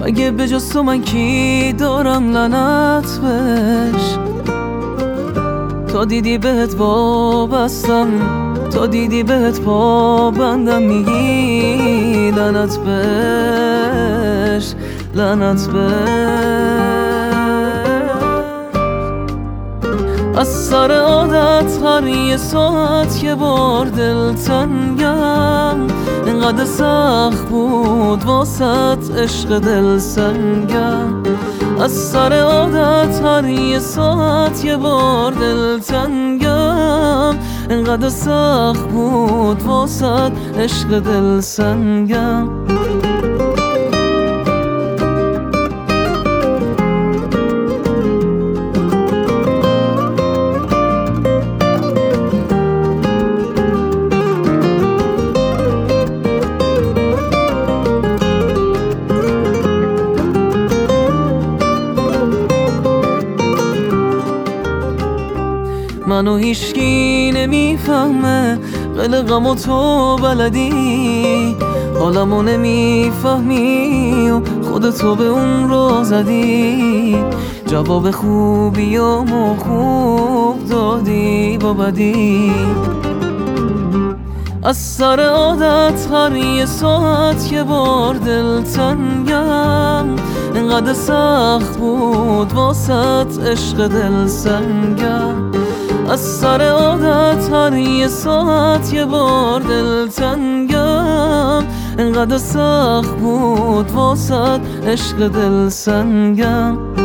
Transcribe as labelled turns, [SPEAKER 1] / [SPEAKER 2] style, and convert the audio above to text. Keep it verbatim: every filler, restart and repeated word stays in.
[SPEAKER 1] اگه به جز تو من کی دارم لعنت بهش. تا دیدی بهت وابستم، تا دیدی بهت پابندم، میگی لعنت بهش، لعنت بهش. از سر عادت هر یه ساعت یه بار دل تنگم، اینقدر سخت بود واسط عشق دل سنگم. از سر عادت هر یه ساعت یه بار دل تنگم، اینقدر سخت بود واسط عشق دل سنگم. منو هیچکی نمیفهمه، قلقم و تو بلدی، حالمو نمیفهمی و خودتو به اون رو زدی. جواب خوبی و مو خوب دادی با بدی. از سر عادت هر یه ساعت یه بار دل تنگم، اینقدر سخت بود واسط عشق دل سنگم. از سر عادت هر یه ساعت یه بار دل تنگم، اینقدر سخت بود واسط عشق دل سنگم.